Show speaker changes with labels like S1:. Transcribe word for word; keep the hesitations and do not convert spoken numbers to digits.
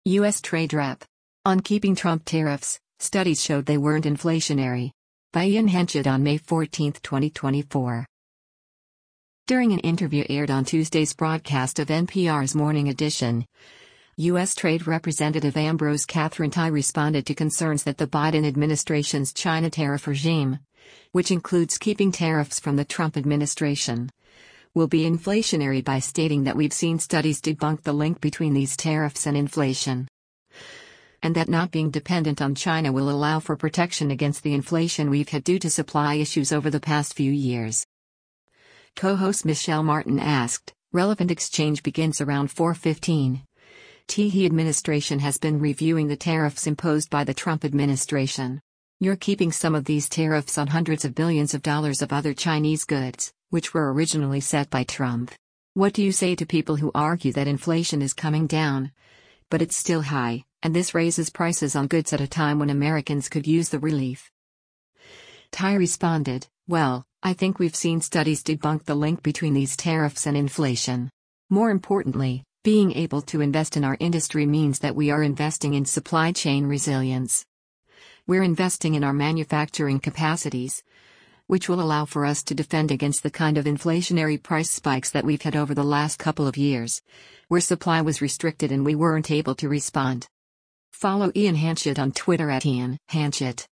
S1: U S Trade Rep. On keeping Trump tariffs, studies showed they weren't inflationary. By Ian Henchett on May fourteenth, twenty twenty-four. During an interview aired on Tuesday's broadcast of N P R's Morning Edition, U S Trade Representative Ambrose Catherine-Tai responded to concerns that the Biden administration's China tariff regime, which includes keeping tariffs from the Trump administration, will be inflationary by stating that we've seen studies debunk the link between these tariffs and inflation, and that not being dependent on China will allow for protection against the inflation we've had due to supply issues over the past few years. Co-host Michelle Martin asked, relevant exchange begins around four fifteen. The administration has been reviewing the tariffs imposed by the Trump administration. You're keeping some of these tariffs on hundreds of billions of dollars of other Chinese goods, which were originally set by Trump. What do you say to people who argue that inflation is coming down, but it's still high, and this raises prices on goods at a time when Americans could use the relief? Tai responded, well, I think we've seen studies debunk the link between these tariffs and inflation. More importantly, being able to invest in our industry means that we are investing in supply chain resilience. We're investing in our manufacturing capacities, which will allow for us to defend against the kind of inflationary price spikes that we've had over the last couple of years, where supply was restricted and we weren't able to respond. Follow Ian Henchett on Twitter at Ian Henchett.